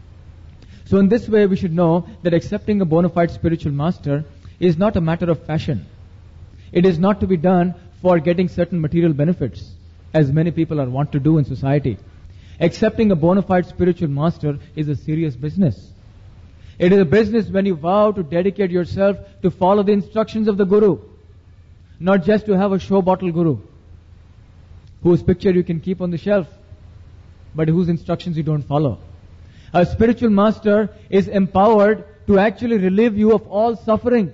So in this way, we should know that accepting a bona fide spiritual master is not a matter of fashion. It is not to be done for getting certain material benefits, as many people are wont to do in society. Accepting a bona fide spiritual master is a serious business. It is a business when you vow to dedicate yourself to follow the instructions of the Guru, not just to have a show bottle Guru, whose picture you can keep on the shelf, but whose instructions you don't follow. A spiritual master is empowered to actually relieve you of all suffering.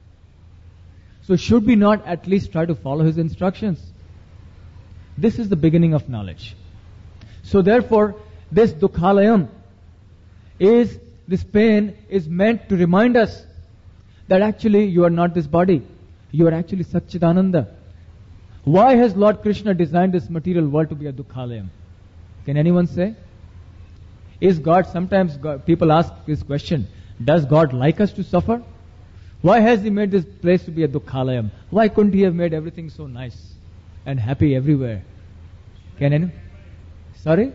So should we not at least try to follow his instructions? This is the beginning of knowledge. So therefore, this dukkhalayam is, this pain is meant to remind us that actually you are not this body. You are actually Satchidananda. Why has Lord Krishna designed this material world to be a dukkhalayam? Can anyone say? Is God, sometimes God, people ask this question, does God like us to suffer? Why has He made this place to be a dukkhalayam? Why couldn't He have made everything so nice and happy everywhere? Can anyone? Sorry?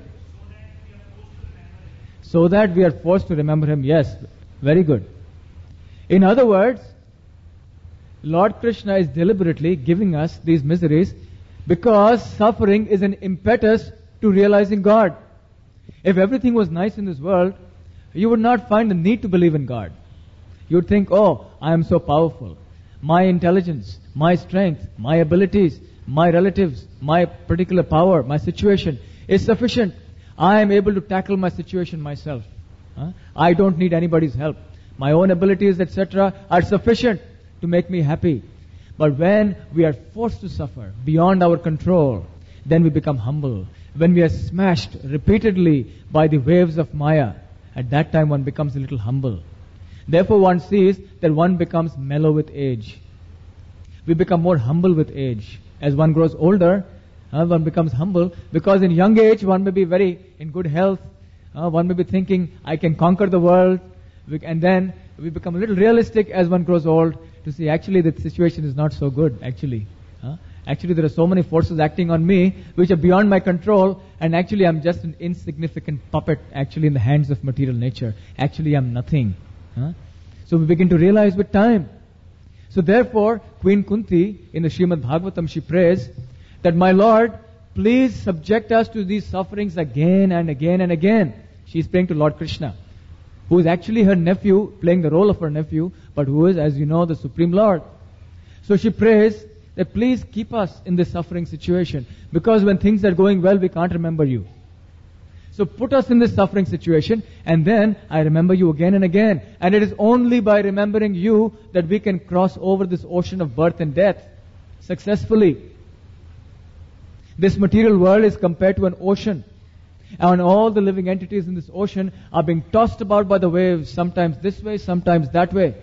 So that we are forced to remember Him. Yes, very good. In other words, Lord Krishna is deliberately giving us these miseries because suffering is an impetus to realizing God. If everything was nice in this world, you would not find the need to believe in God. You would think, oh, I am so powerful. My intelligence, my strength, my abilities, my relatives, my particular power, my situation is sufficient. I am able to tackle my situation myself. Huh? I don't need anybody's help. My own abilities, et cetera are sufficient to make me happy. But when we are forced to suffer beyond our control, then we become humble. When we are smashed repeatedly by the waves of Maya, at that time one becomes a little humble. Therefore one sees that one becomes mellow with age. We become more humble with age. As one grows older, Uh, one becomes humble because in young age one may be very in good health. Uh, one may be thinking, I can conquer the world. We, and then we become a little realistic as one grows old to see actually the situation is not so good, actually. Uh, actually there are so many forces acting on me which are beyond my control, and actually I'm just an insignificant puppet actually in the hands of material nature. Actually I'm nothing. Uh, so we begin to realize with time. So therefore, Queen Kunti in the Srimad Bhagavatam, she prays that, my Lord, please subject us to these sufferings again and again and again. She is praying to Lord Krishna, who is actually her nephew, playing the role of her nephew, but who is, as you know, the Supreme Lord. So she prays that please keep us in this suffering situation, because when things are going well, we can't remember you. So put us in this suffering situation, and then I remember you again and again. And it is only by remembering you that we can cross over this ocean of birth and death successfully. This material world is compared to an ocean. And all the living entities in this ocean are being tossed about by the waves, sometimes this way, sometimes that way.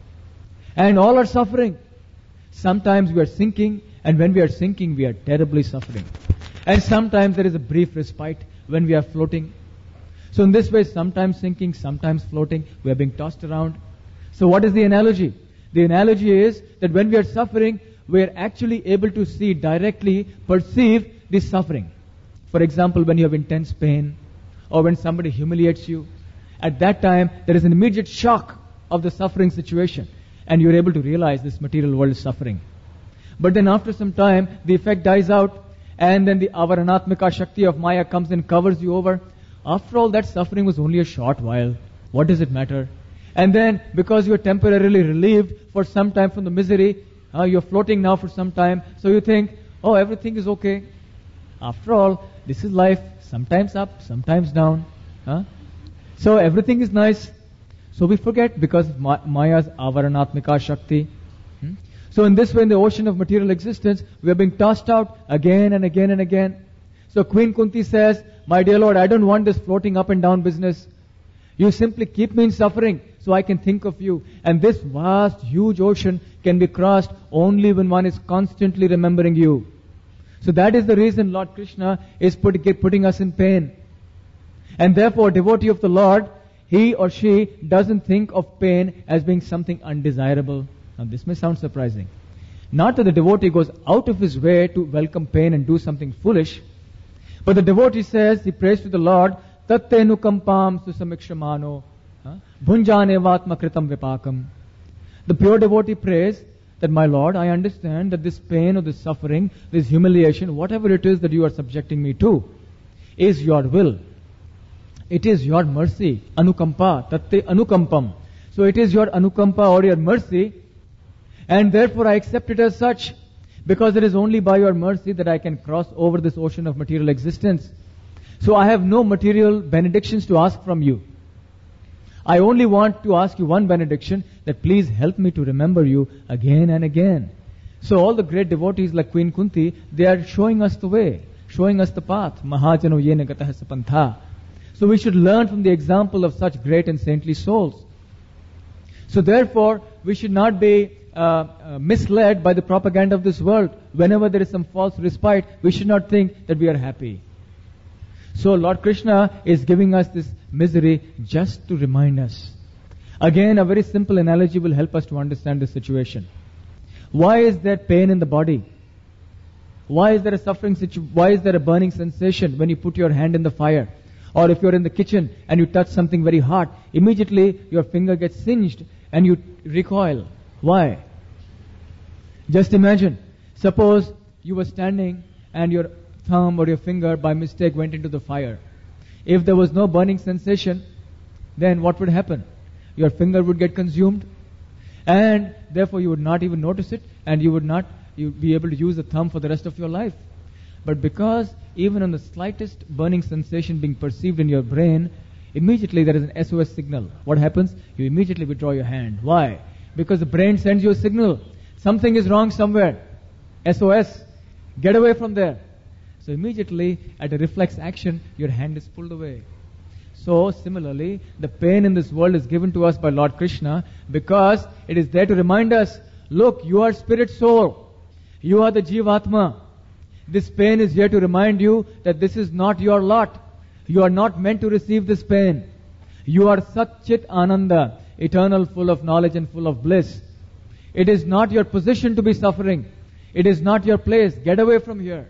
And all are suffering. Sometimes we are sinking, and when we are sinking, we are terribly suffering. And sometimes there is a brief respite when we are floating. So in this way, sometimes sinking, sometimes floating, we are being tossed around. So what is the analogy? The analogy is that when we are suffering, we are actually able to see directly, perceive this suffering. For example, when you have intense pain, or when somebody humiliates you, at that time there is an immediate shock of the suffering situation, and you are able to realize this material world is suffering. But then after some time, the effect dies out, and then the avaranatmika shakti of Maya comes and covers you over. After all, that suffering was only a short while. What does it matter? And then, because you are temporarily relieved for some time from the misery, uh, you are floating now for some time, so you think, oh, everything is okay. After all, this is life, sometimes up, sometimes down. Huh? So everything is nice. So we forget because of Ma- Maya's avaranatmika shakti. Hmm? So in this way, in the ocean of material existence, we are being tossed out again and again and again. So Queen Kunti says, my dear Lord, I don't want this floating up and down business. You simply keep me in suffering so I can think of you. And this vast, huge ocean can be crossed only when one is constantly remembering you. So that is the reason Lord Krishna is put, putting us in pain. And therefore, devotee of the Lord, he or she doesn't think of pain as being something undesirable. Now this may sound surprising. Not that the devotee goes out of his way to welcome pain and do something foolish, but the devotee says, he prays to the Lord, Tatte nukampam susamikshamano, bhunjane vatma kritam vipakam. The pure devotee prays that, my Lord, I understand that this pain or this suffering, this humiliation, whatever it is that you are subjecting me to, is your will. It is your mercy, anukampa, tatte anukampam. So it is your anukampa or your mercy, and therefore I accept it as such, because it is only by your mercy that I can cross over this ocean of material existence. So I have no material benedictions to ask from you. I only want to ask you one benediction, that please help me to remember you again and again. So all the great devotees like Queen Kunti, they are showing us the way, showing us the path. Mahajano yena gatah sapantha. So we should learn from the example of such great and saintly souls. So therefore, we should not be uh, uh, misled by the propaganda of this world. Whenever there is some false respite, we should not think that we are happy. So Lord Krishna is giving us this misery just to remind us. Again, a very simple analogy will help us to understand the situation. Why is there pain in the body? Why is there a suffering situation? Why is there a burning sensation when you put your hand in the fire? Or if you're in the kitchen and you touch something very hot, immediately your finger gets singed and you recoil. Why? Just imagine, suppose you were standing and your thumb or your finger by mistake went into the fire. If there was no burning sensation, then what would happen? Your finger would get consumed, and therefore you would not even notice it, and you would not you be able to use the thumb for the rest of your life. But because even on the slightest burning sensation being perceived in your brain, immediately there is an S O S signal. What happens? You immediately withdraw your hand. Why? Because the brain sends you a signal. Something is wrong somewhere. S O S. Get away from there. So immediately, at a reflex action, your hand is pulled away. So similarly, the pain in this world is given to us by Lord Krishna because it is there to remind us, look, you are spirit soul. You are the Jivatma. This pain is here to remind you that this is not your lot. You are not meant to receive this pain. You are Satchit Ananda, eternal, full of knowledge and full of bliss. It is not your position to be suffering. It is not your place. Get away from here.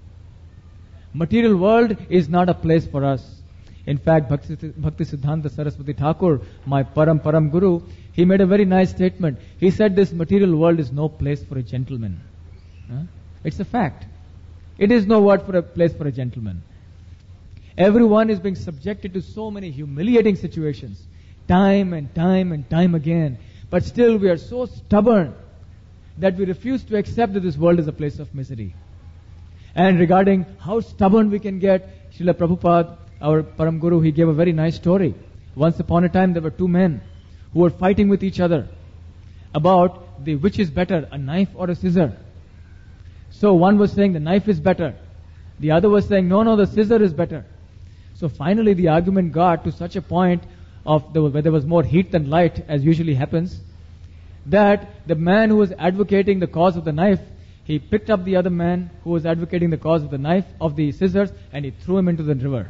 Material world is not a place for us. In fact, Bhakti, Bhakti Siddhanta Saraswati Thakur, my Param Param Guru, he made a very nice statement. He said this material world is no place for a gentleman. Huh? It's a fact. It is no word for a place for a gentleman. Everyone is being subjected to so many humiliating situations, time and time and time again. But still we are so stubborn that we refuse to accept that this world is a place of misery. And regarding how stubborn we can get, Srila Prabhupada, our Param Guru, he gave a very nice story. Once upon a time there were two men who were fighting with each other about the which is better, a knife or a scissor. So one was saying the knife is better. The other was saying, no, no, the scissor is better. So finally the argument got to such a point of the, where there was more heat than light, as usually happens, that the man who was advocating the cause of the knife, he picked up the other man who was advocating the cause of the knife, of the scissors, and he threw him into the river.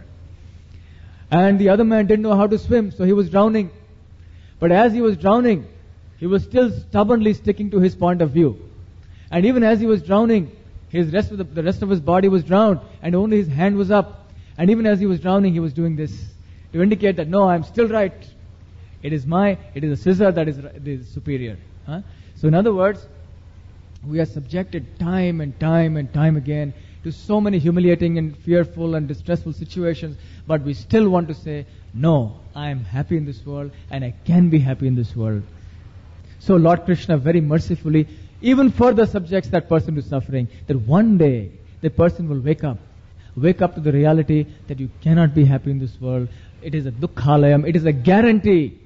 And the other man didn't know how to swim, so he was drowning. But as he was drowning, he was still stubbornly sticking to his point of view. And even as he was drowning, his rest of the, the rest of his body was drowned, and only his hand was up. And even as he was drowning, he was doing this to indicate that, no, I'm still right. It is my, it is a scissor that is, that is superior. Huh? So in other words, we are subjected time and time and time again to so many humiliating and fearful and distressful situations, but we still want to say, no, I am happy in this world and I can be happy in this world. So Lord Krishna very mercifully even further subjects that person to suffering, that one day the person will wake up, wake up to the reality that you cannot be happy in this world. It is a dukkhalayam, it is a guarantee.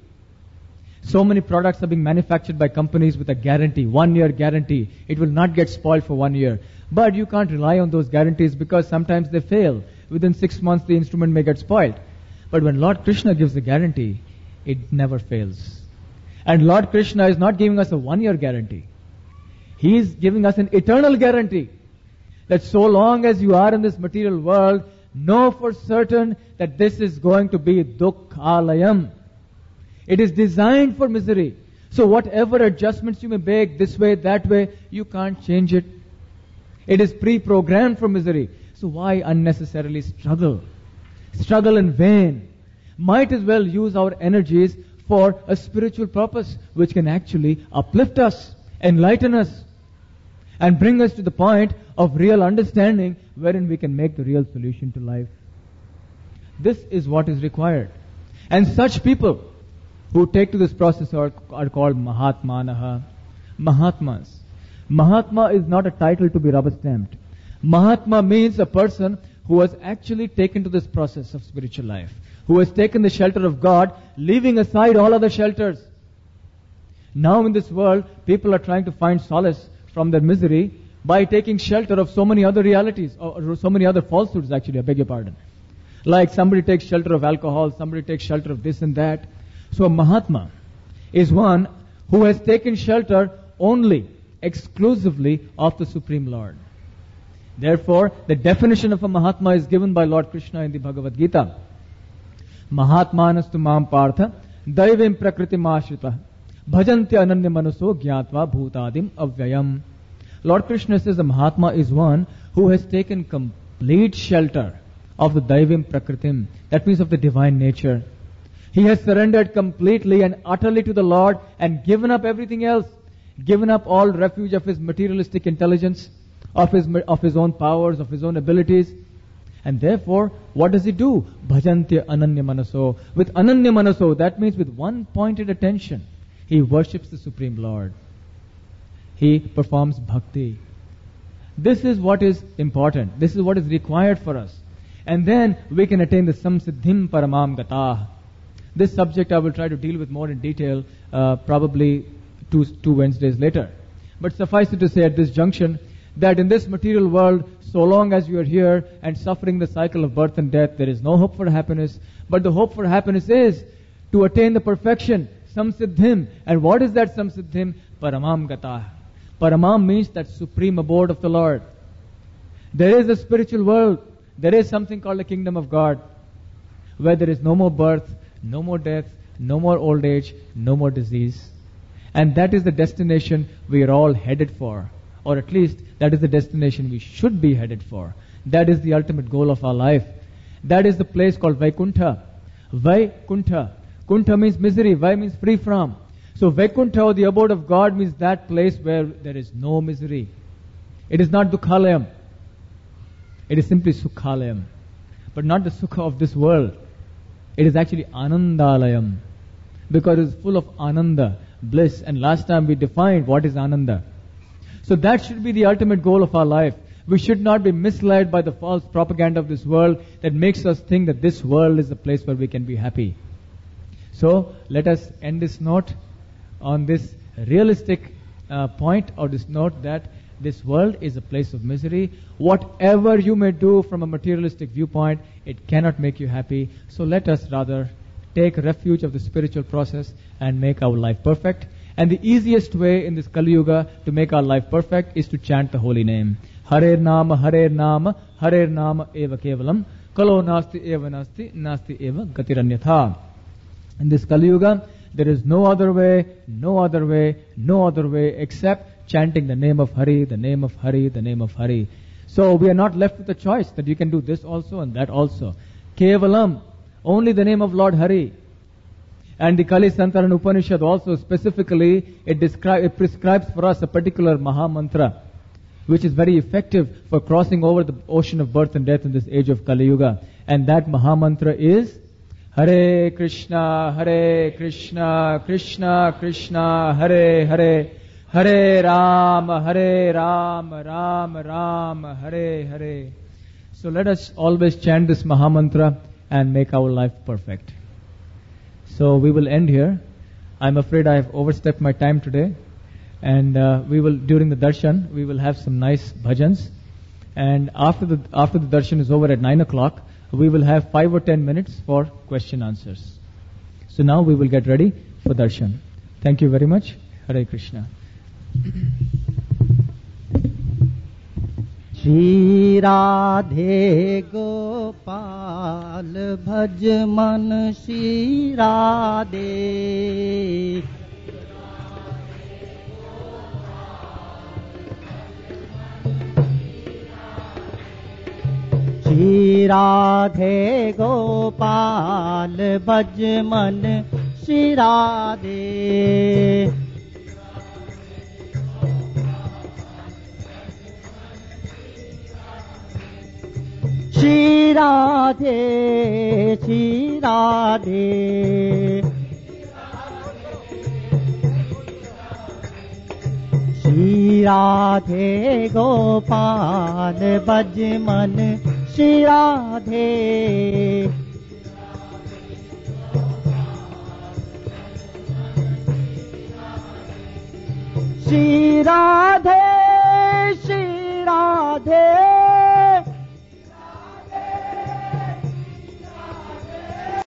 So many products are being manufactured by companies with a guarantee, one year guarantee. It will not get spoiled for one year. But you can't rely on those guarantees because sometimes they fail. Within six months the instrument may get spoiled. But when Lord Krishna gives the guarantee, it never fails. And Lord Krishna is not giving us a one year guarantee. He is giving us an eternal guarantee. That so long as you are in this material world, know for certain that this is going to be dukkhalayam. It is designed for misery. So whatever adjustments you may make this way, that way, you can't change it. It is pre-programmed for misery. So why unnecessarily struggle? Struggle in vain. Might as well use our energies for a spiritual purpose which can actually uplift us, enlighten us, and bring us to the point of real understanding wherein we can make the real solution to life. This is what is required. And such people who take to this process are, are called Mahatmanaha, Mahatmas. Mahatma is not a title to be rubber stamped. Mahatma means a person who has actually taken to this process of spiritual life, who has taken the shelter of God, leaving aside all other shelters. Now in this world, people are trying to find solace from their misery by taking shelter of so many other realities, or so many other falsehoods actually, I beg your pardon. Like somebody takes shelter of alcohol, somebody takes shelter of this and that. So a Mahatma is one who has taken shelter only, exclusively of the Supreme Lord. Therefore, the definition of a Mahatma is given by Lord Krishna in the Bhagavad Gita. Mahatmanastu mam partha daivim prakritim ashrita bhajantya ananya manaso gyatva bhutadim avyayam. Lord Krishna says the Mahatma is one who has taken complete shelter of the daivim prakritim, that means of the divine nature. He has surrendered completely and utterly to the Lord and given up everything else, given up all refuge of his materialistic intelligence, of his of his own powers, of his own abilities. And therefore, what does he do? Bhajantya ananya manaso. With ananya manaso, that means with one pointed attention, he worships the Supreme Lord. He performs bhakti. This is what is important. This is what is required for us. And then we can attain the samsiddhim paramam gatah. This subject I will try to deal with more in detail, uh, probably two, two Wednesdays later. But suffice it to say at this junction, that in this material world, so long as you are here and suffering the cycle of birth and death, there is no hope for happiness. But the hope for happiness is to attain the perfection, samsiddhim. And what is that samsiddhim? Paramam gatah. Paramam means that supreme abode of the Lord. There is a spiritual world. There is something called the kingdom of God, where there is no more birth, no more death, no more old age, no more disease. And that is the destination we are all headed for. Or at least, that is the destination we should be headed for. That is the ultimate goal of our life. That is the place called Vaikuntha. Vaikuntha. Kuntha means misery. Vai means free from. So Vaikuntha, or the abode of God, means that place where there is no misery. It is not Dukhalayam. It is simply Sukhalayam. But not the Sukha of this world. It is actually Anandalayam. Because it is full of Ananda, bliss. And last time we defined what is Ananda. So that should be the ultimate goal of our life. We should not be misled by the false propaganda of this world that makes us think that this world is the place where we can be happy. So let us end this note on this realistic uh, point, or this note that this world is a place of misery. Whatever you may do from a materialistic viewpoint, it cannot make you happy. So let us rather take refuge of the spiritual process and make our life perfect. And the easiest way in this Kali Yuga to make our life perfect is to chant the holy name. Hare Nama, Hare Nama, Hare Nama eva kevalam, kalo nasti eva nasti, nasti eva gatiranyatha. In this Kali Yuga, there is no other way, no other way, no other way except chanting the name of Hari, the name of Hari, the name of Hari. So we are not left with a choice that you can do this also and that also. Kevalam, only the name of Lord Hari. And the Kali Santaran Upanishad also specifically, it, descri- it prescribes for us a particular Maha Mantra, which is very effective for crossing over the ocean of birth and death in this age of Kali Yuga. And that Maha Mantra is Hare Krishna, Hare Krishna, Krishna Krishna, Hare Hare, Hare Rama, Hare Rama, Rama Rama, Hare Hare. So let us always chant this Maha Mantra and make our life perfect. So we will end here. I'm afraid I have overstepped my time today. And uh, we will, during the darshan, we will have some nice bhajans. And after the after the darshan is over at nine o'clock, we will have five or ten minutes for question answers. So now we will get ready for darshan. Thank you very much. Hare Krishna. Shri Radhe Gopal Bhaj Man Shri Radhe. Shri Radhe Gopal Bhaj Man Shri Radhe. Shri Radhe, Shri Radhe, Shri Radhe Gopal Bhaj Man Shri Radhe. Shri Radhe